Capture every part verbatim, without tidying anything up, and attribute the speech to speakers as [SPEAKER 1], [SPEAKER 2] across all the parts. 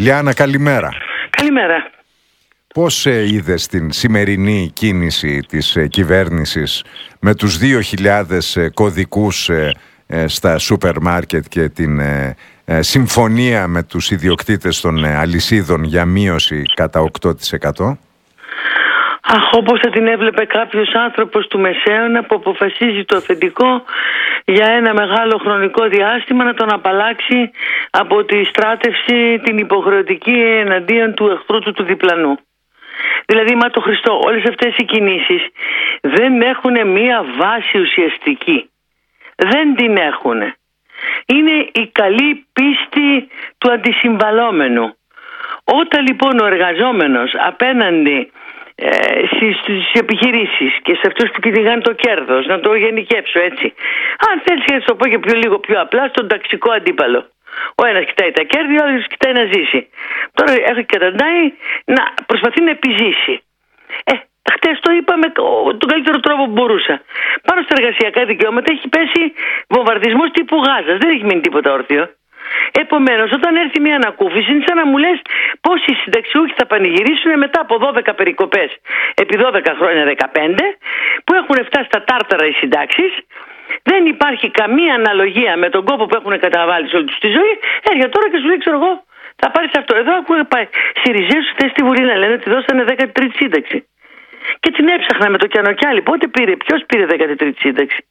[SPEAKER 1] Λιάννα, καλημέρα.
[SPEAKER 2] Καλημέρα.
[SPEAKER 1] Πώς ε, είδες την σημερινή κίνηση της ε, κυβέρνησης με τους δύο χιλιάδες ε, κωδικούς ε, ε, στα σούπερ μάρκετ και την ε, ε, συμφωνία με τους ιδιοκτήτες των ε, αλυσίδων για μείωση κατά οκτώ τοις εκατό?
[SPEAKER 2] Αχ, όπως θα την έβλεπε κάποιος άνθρωπος του Μεσαίωνα που αποφασίζει το αφεντικό για ένα μεγάλο χρονικό διάστημα να τον απαλλάξει από τη στράτευση την υποχρεωτική εναντίον του εχθρού του του διπλανού. Δηλαδή, μα το Χριστό, όλες αυτές οι κινήσεις δεν έχουν μία βάση ουσιαστική. Δεν την έχουν. Είναι η καλή πίστη του αντισυμβαλόμενου. Όταν λοιπόν ο εργαζόμενος απέναντι ε, στις, στις επιχειρήσεις και σε αυτούς που κυνηγάνε το κέρδος, να το γενικεύσω έτσι, αν θέλεις να το πω και πιο λίγο πιο απλά, στον ταξικό αντίπαλο. Ο ένας κοιτάει τα κέρδη, ο άλλος κοιτάει να ζήσει. Τώρα έχει καταντάει να προσπαθεί να επιζήσει. Ε, χτες το είπαμε τον καλύτερο τρόπο που μπορούσα. Πάνω στα εργασιακά δικαιώματα έχει πέσει βομβαρδισμός τύπου Γάζας. Δεν έχει μείνει τίποτα όρθιο. Επομένως, όταν έρθει μια ανακούφιση, είναι σαν να μου λες πόσοι συνταξιούχοι θα πανηγυρίσουν μετά από δώδεκα περικοπές επί δώδεκα χρόνια, δεκαπέντε, που έχουν φτάσει στα τάρταρα οι συντάξεις. Δεν υπάρχει καμία αναλογία με τον κόπο που έχουν καταβάλει σε όλη τους τη ζωή. Έρχεται τώρα και σου λέει, ξέρω εγώ, θα πάρεις αυτό. Εδώ ακούγε πάει ΣΥΡΙΖΑΙΟΥΣ χθες στη Βουλή να λένε ότι δώσανε δέκατη τρίτη σύνταξη. Και την έψαχνα με το Κιανοκιάλι. Πότε πήρε, ποιος πήρε δέκατη τρίτη σύνταξη?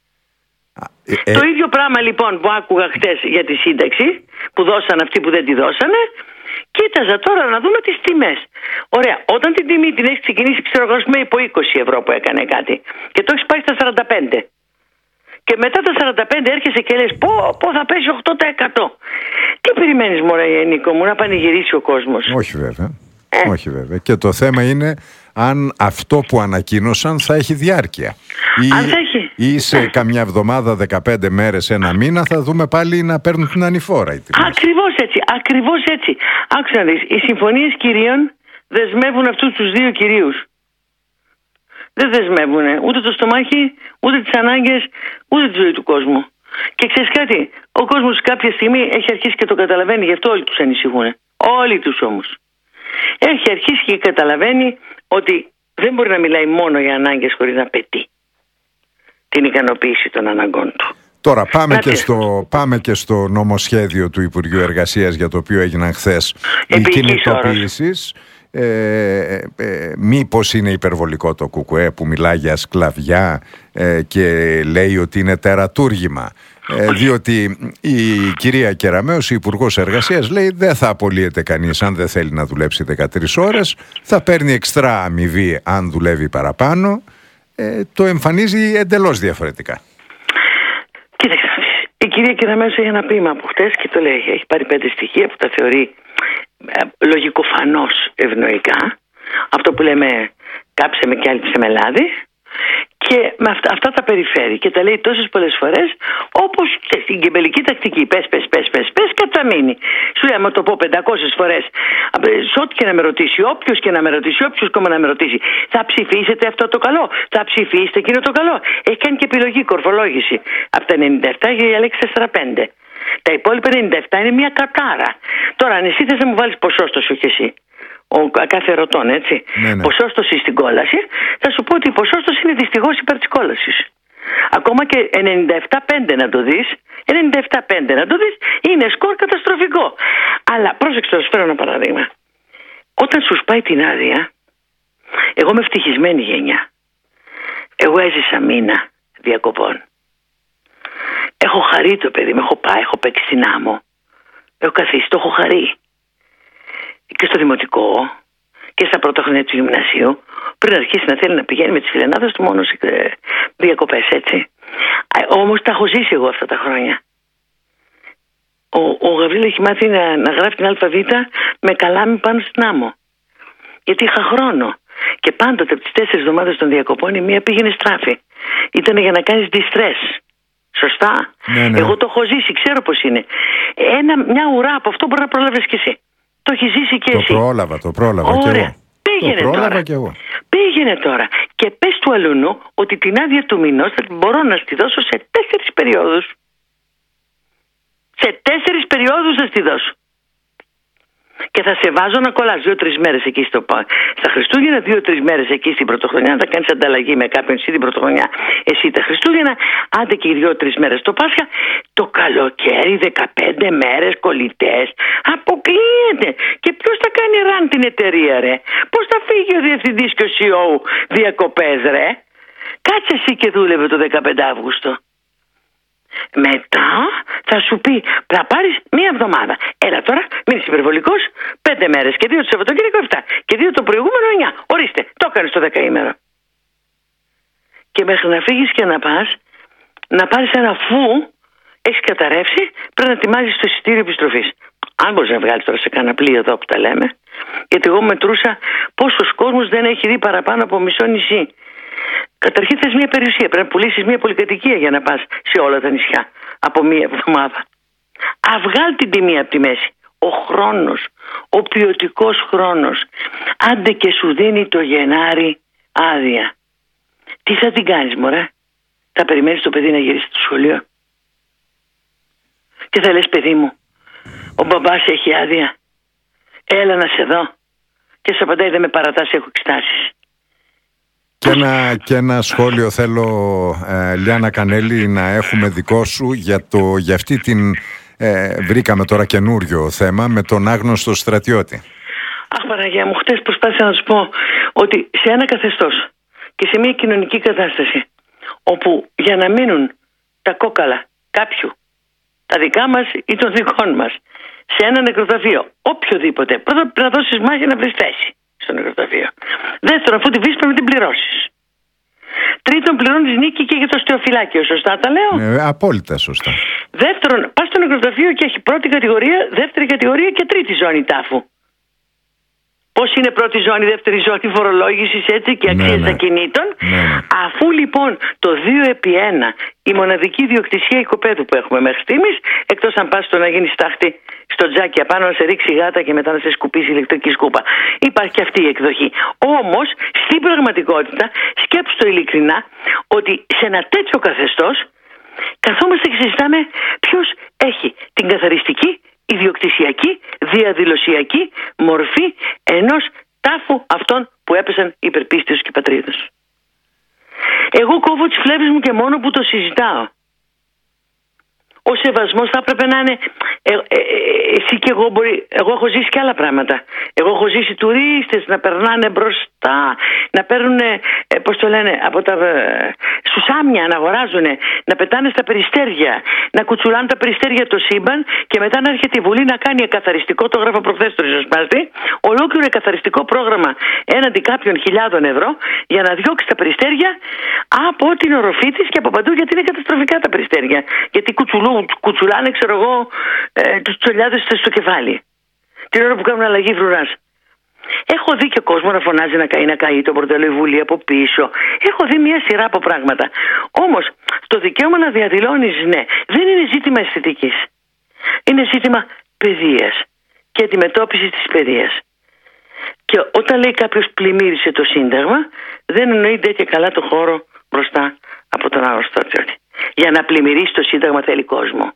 [SPEAKER 2] Ε, ε... Το ίδιο πράγμα λοιπόν που άκουγα χτες για τη σύνταξη, που δώσαν αυτοί που δεν τη δώσανε, κοίταζα τώρα να δούμε τις τιμές. Ωραία, όταν την τιμή την έχει ξεκινήσει, ξέρω εγώ, με υπό είκοσι ευρώ που έκανε κάτι, και το έχει πάει στα σαράντα πέντε. Και μετά τα σαράντα πέντε έρχεσαι και λες πω, πω θα πέσει οκτώ τοις εκατό. Τι περιμένεις μωρέ Νίκο μου, να πανηγυρίσει ο κόσμος?
[SPEAKER 1] Όχι βέβαια. Ε. Όχι βέβαια. Και το θέμα είναι αν αυτό που ανακοίνωσαν θα έχει διάρκεια. Ή,
[SPEAKER 2] αν θα έχει.
[SPEAKER 1] Ή σε ε. καμιά εβδομάδα, δεκαπέντε μέρες, ένα μήνα θα δούμε πάλι να παίρνουν την ανηφόρα.
[SPEAKER 2] Ακριβώς έτσι. Ακριβώς έτσι. Άκουσα να δεις. Οι συμφωνίες κυρίων δεσμεύουν αυτούς τους δύο κυρίους. Δεν δεσμεύουν ούτε το στομάχι, ούτε τις ανάγκες, ούτε τη ζωή του κόσμου. Και ξέρεις κάτι, ο κόσμος κάποια στιγμή έχει αρχίσει και το καταλαβαίνει, γι' αυτό όλοι τους ανησυχούν. Όλοι τους όμως. Έχει αρχίσει και καταλαβαίνει ότι δεν μπορεί να μιλάει μόνο για ανάγκες χωρίς να απαιτεί την ικανοποίηση των αναγκών του.
[SPEAKER 1] Τώρα πάμε και, στο, πάμε και στο νομοσχέδιο του Υπουργείου Εργασίας, για το οποίο έγιναν χθες οι κινητοποιήσεις. Ε, ε, μήπως είναι υπερβολικό το ΚΚΕ που μιλάει για σκλαβιά ε, και λέει ότι είναι τερατούργημα? Ε, διότι η κυρία Κεραμέως, η Υπουργός Εργασίας, λέει δεν θα απολύεται κανείς αν δεν θέλει να δουλέψει δεκατρείς ώρες, θα παίρνει εξτρά αμοιβή αν δουλεύει παραπάνω. Ε, το εμφανίζει εντελώς διαφορετικά.
[SPEAKER 2] Κοίταξε, η κυρία Κεραμέως έχει ένα ποίημα από χτες και το λέει, έχει πάρει πέντε στοιχεία που τα θεωρεί λογικοφανώς ευνοϊκά, αυτό που λέμε κάψε με και άλυψε με λάδι, και με αυτά, αυτά τα περιφέρει και τα λέει τόσες πολλές φορές, όπως και στην κεμπελική τακτική. Πες, πες, πες, πες, πες και θα μείνει. Σου λέει, άμα το πω πεντακόσιες φορές, σε ό,τι και να με ρωτήσει, όποιος και να με ρωτήσει, όποιος κόμμα να με ρωτήσει, θα ψηφίσετε αυτό το καλό, θα ψηφίσετε εκείνο το καλό. Έχει κάνει και επιλογή, κορφολόγηση. Από τα ενενήντα επτά έχει διαλέξει σαράντα πέντε. Τα υπόλοιπα ενενήντα επτά είναι μια κατάρα. Τώρα, αν εσύ θες να μου βάλεις ποσόστοση, όχι εσύ, ο κάθε ερωτών, έτσι, ναι, ναι. ποσόστοση στην κόλαση, θα σου πω ότι η ποσόστοση είναι δυστυχώς υπέρ της κόλασης. Ακόμα και ενενήντα επτά πέντε να το δεις, ενενήντα επτά πέντε να το δεις, είναι σκορ καταστροφικό. Αλλά πρόσεξε, θα σου φέρω ένα παράδειγμα. Όταν σου σπάει την άδεια, εγώ είμαι ευτυχισμένη γενιά. Εγώ έζησα μήνα διακοπών. Έχω χαρεί το παιδί μου, έχω πάει, έχω παίξει στην άμμο. Έχω καθίσει, το έχω χαρεί. Και στο δημοτικό και στα πρώτα χρόνια του γυμνασίου, πριν αρχίσει να θέλει να πηγαίνει με τις φιλενάδες του μόνο σε διακοπές, έτσι. Όμως τα έχω ζήσει εγώ αυτά τα χρόνια. Ο, ο Γαβρίλ έχει μάθει να, να γράφει την αλφαβήτα με καλάμι πάνω στην άμμο. Γιατί είχα χρόνο. Και πάντοτε από τις τέσσερις εβδομάδες των διακοπών η μία πήγαινε στράφη. Ήταν για να κάνεις distress. Σωστά. Ναι, ναι. Εγώ το έχω ζήσει, ξέρω πώς είναι. Ένα, μια ουρά από αυτό μπορεί να προλάβεις και εσύ. Το έχει ζήσει και
[SPEAKER 1] το
[SPEAKER 2] εσύ.
[SPEAKER 1] Το πρόλαβα, το πρόλαβα.
[SPEAKER 2] Ωραία.
[SPEAKER 1] Και εγώ.
[SPEAKER 2] Πήγαινε
[SPEAKER 1] το πρόλαβα
[SPEAKER 2] τώρα.
[SPEAKER 1] Και εγώ.
[SPEAKER 2] Πήγαινε τώρα. Και πες του αλουνού ότι την άδεια του μηνός θα την μπορώ να στη δώσω σε τέσσερις περιόδους. Σε τέσσερις περιόδους θα στη δώσω. Και θα σε βάζω να κολλάς δύο-τρεις μέρες εκεί στο, στα Χριστούγεννα, δύο-τρεις μέρες εκεί στην Πρωτοχρονιά. Θα κάνεις ανταλλαγή με κάποιον εσύ την Πρωτοχρονιά, εσύ τα Χριστούγεννα. Άντε και δύο-τρεις μέρες το Πάσχα. Το καλοκαίρι, δεκαπέντε μέρες κολλητές. Αποκλείεται. Και ποιος θα κάνει ραν την εταιρεία, ρε? Πώς θα φύγει ο διευθυντής και ο σι ι ο διακοπές, ρε? Κάτσε εσύ και δούλευε το δεκαπέντε Αύγουστο. Μετά θα σου πει θα πάρεις μία εβδομάδα. Έλα τώρα, μην είσαι υπερβολικός. Πέντε μέρες και δύο το Σαββατοκύριακο εφτά. Και δύο το προηγούμενο εννιά. Ορίστε, το έκανες το δεκαήμερο. Και μέχρι να φύγεις και να πας, να πάρεις ένα φου, έχεις καταρρεύσει, πρέπει να ετοιμάζεις το εισιτήριο επιστροφής. Αν μπορείς να βγάλεις τώρα σε κανένα πλοίο εδώ που τα λέμε. Γιατί εγώ μετρούσα πόσος κόσμος δεν έχει δει παραπάνω από μισό νησί. Καταρχήν θες μια περιουσία. Πρέπει να πουλήσεις μια πολυκατοικία για να πας σε όλα τα νησιά από μια εβδομάδα. Αυγάλ την τιμή από τη μέση. Ο χρόνος, ο ποιοτικός χρόνος. Άντε και σου δίνει το Γενάρη άδεια. Τι θα την κάνεις, μωρέ? Θα περιμένεις το παιδί να γυρίσει στο σχολείο? Και θα λες, παιδί μου, ο μπαμπάς έχει άδεια, έλα να σε δω. Και σε απαντάει, δεν με παρατάς, έχω εξετάσεις.
[SPEAKER 1] Και ένα, και ένα σχόλιο θέλω, ε, Λιάννα Κανέλη, να έχουμε δικό σου για, το, για αυτή την, ε, βρήκαμε τώρα καινούριο θέμα, με τον άγνωστο στρατιώτη.
[SPEAKER 2] Αχ, Παναγία μου, χτες προσπάθησα να σου πω ότι σε ένα καθεστώς και σε μια κοινωνική κατάσταση όπου για να μείνουν τα κόκαλα κάποιου, τα δικά μας ή των δικών μας, σε ένα νεκροταφείο, οποιοδήποτε, πρώτα πρέπει να δώσεις μάχη να βρεις θέση στο νεκροταφείο. Δεύτερον, αφού τη βρεις πρέπει να την πληρώσεις. Τρίτον, πληρώνεις νίκη και για το στεοφυλάκιο. Σωστά τα λέω?
[SPEAKER 1] Ε, απόλυτα σωστά.
[SPEAKER 2] Δεύτερον, πας στο νεκροταφείο και έχει πρώτη κατηγορία, δεύτερη κατηγορία και τρίτη ζώνη τάφου. Πώς είναι πρώτη ζώνη, δεύτερη ζώνη φορολόγησης, έτσι, και αξίες
[SPEAKER 1] ναι, ναι.
[SPEAKER 2] ακινήτων.
[SPEAKER 1] Ναι, ναι.
[SPEAKER 2] Αφού λοιπόν το δύο επί ένα, η μοναδική ιδιοκτησία οικοπαίδου που έχουμε μέχρι στιγμής, εκτός αν πας στο να γίνει στάχτη στο τζάκι απάνω, να σε ρίξει γάτα και μετά να σε σκουπίσει ηλεκτρική σκούπα. Υπάρχει και αυτή η εκδοχή. Όμως, στην πραγματικότητα, σκέψου το ειλικρινά, ότι σε ένα τέτοιο καθεστώς καθόμαστε και συζητάμε ποιος έχει την καθαριστική, ιδιοκτησιακή, διαδηλωσιακή μορφή ενός τάφου αυτών που έπεσαν υπερπίστεως και πατρίδες. Εγώ κόβω τις φλέβες μου και μόνο που το συζητάω. Ο σεβασμός θα έπρεπε να είναι ε, ε, ε, εσύ και εγώ μπορεί, εγώ έχω ζήσει και άλλα πράγματα. Εγώ έχω ζήσει τουρίστες να περνάνε μπροστά, να παίρνουν, ε, πώς το λένε, από τα ε, σουσάμια να αγοράζουν, να πετάνε στα περιστέρια, να κουτσουλάνε τα περιστέρια το σύμπαν και μετά να έρχεται η Βουλή να κάνει εκαθαριστικό, το γράφω προχθές το ριζοσπάστη, ολόκληρο εκαθαριστικό πρόγραμμα έναντι κάποιων χιλιάδων ευρώ για να διώξει τα περιστέρια από την οροφή της και από παντού, γιατί είναι καταστροφικά τα περιστέρια. Γιατί κουτσουλούν κουτσουλάνε, ξέρω εγώ, ε, τους τσολιάδες στο κεφάλι την ώρα που κάνουν αλλαγή φρουράς. Έχω δει και κόσμο να φωνάζει να καεί, να καεί το πορτέλο η Βουλή από πίσω. Έχω δει μια σειρά από πράγματα. Όμως το δικαίωμα να διαδηλώνεις, ναι, δεν είναι ζήτημα αισθητικής. Είναι ζήτημα παιδείας και αντιμετώπισης της παιδείας. Και όταν λέει κάποιος πλημμύρισε το Σύνταγμα, δεν εννοείται και καλά το χώρο μπροστά από τον άλλο στρατιώτη. Για να πλημμυρίσει το Σύνταγμα θέλει κόσμο.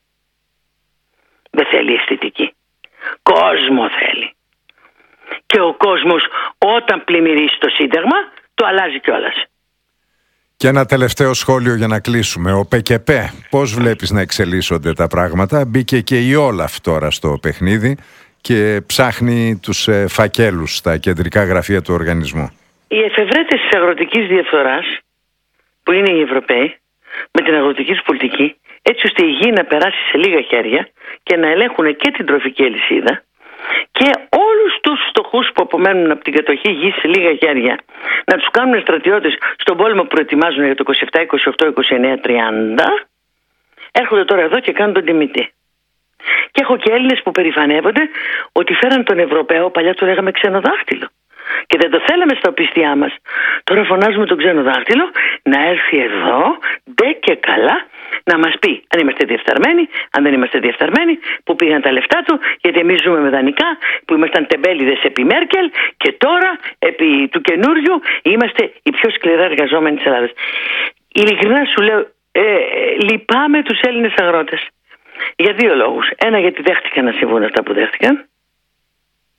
[SPEAKER 2] Δεν θέλει αισθητική. Κόσμο θέλει. Και ο κόσμος όταν πλημμυρίσει το Σύνταγμα το αλλάζει κιόλας.
[SPEAKER 1] Και ένα τελευταίο σχόλιο για να κλείσουμε. Ο ΠΚΠ, πώς βλέπεις να εξελίσσονται τα πράγματα? Μπήκε και η Όλαφ τώρα στο παιχνίδι και ψάχνει τους ε, φακέλους στα κεντρικά γραφεία του οργανισμού.
[SPEAKER 2] Οι εφευρέτες της αγροτικής διαφθοράς, που είναι οι Ευρωπαίοι, με την αγροτική τους πολιτική, έτσι ώστε η γη να περάσει σε λίγα χέρια και να ελέγχουν και την τροφική αλυσίδα και όλους τους φτωχούς που απομένουν από την κατοχή γη σε λίγα χέρια να τους κάνουν στρατιώτες στον πόλεμο που προετοιμάζουν για το είκοσι επτά, είκοσι οκτώ, είκοσι εννέα, τριάντα, έρχονται τώρα εδώ και κάνουν τον τιμητή. Και έχω και Έλληνες που περηφανεύονται ότι φέραν τον Ευρωπαίο, παλιά το λέγαμε ξενοδάχτυλο, και δεν το θέλαμε στα οπισθιά μας. Τώρα φωνάζουμε τον ξενοδάχτυλο να έρθει εδώ, ντε και καλά, να μας πει αν είμαστε διεφθαρμένοι, αν δεν είμαστε διεφθαρμένοι, που πήγαν τα λεφτά του, γιατί εμείς ζούμε με δανεικά, που ήμασταν τεμπέληδες επί Μέρκελ και τώρα επί του καινούριου είμαστε οι πιο σκληρά εργαζόμενοι της Ελλάδας. Ειλικρινά σου λέω, ε, ε, λυπάμαι τους Έλληνες αγρότες. Για δύο λόγους. Ένα, γιατί δέχτηκαν να συμβούν αυτά που δέχτηκαν.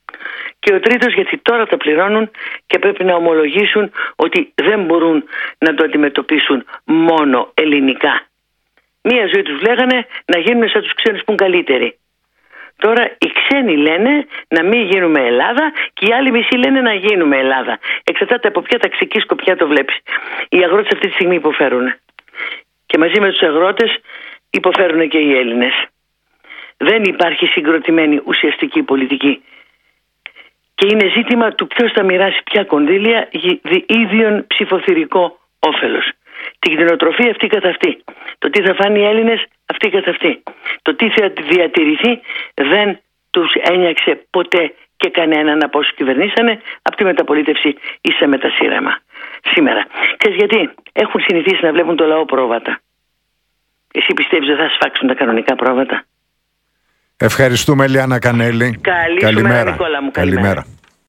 [SPEAKER 2] Και ο τρίτος γιατί τώρα τα πληρώνουν και πρέπει να ομολογήσουν ότι δεν μπορούν να το αντιμετωπίσουν μόνο ελληνικά. Μία ζωή τους λέγανε να γίνουν σαν τους ξένους που είναι καλύτεροι. Τώρα οι ξένοι λένε να μην γίνουμε Ελλάδα και οι άλλοι μισοί λένε να γίνουμε Ελλάδα. Εξαρτάται από ποια ταξική σκοπιά το βλέπεις. Οι αγρότες αυτή τη στιγμή υποφέρουν. Και μαζί με τους αγρότες υποφέρουν και οι Έλληνες. Δεν υπάρχει συγκροτημένη ουσιαστική πολιτική. Και είναι ζήτημα του ποιος θα μοιράσει ποια κονδύλια ίδιον ψηφοθυρικό όφελος. Την κτηνοτροφία αυτή καθ' αυτή. Το τι θα φάνε οι Έλληνες αυτή καθ' αυτή. Το τι θα διατηρηθεί δεν τους ένιαξε ποτέ και κανέναν από όσους κυβερνήσανε από τη μεταπολίτευση ίσα με τα σύραμα. Σήμερα. Ξέρεις γιατί? Έχουν συνηθίσει να βλέπουν το λαό πρόβατα. Εσύ πιστεύεις ότι θα σφάξουν τα κανονικά πρόβατα?
[SPEAKER 1] Ευχαριστούμε, Λιάννα Κανέλη.
[SPEAKER 2] Καλή σου μέρα, Νικόλα μου.
[SPEAKER 1] Καλημέρα. Καλημέρα.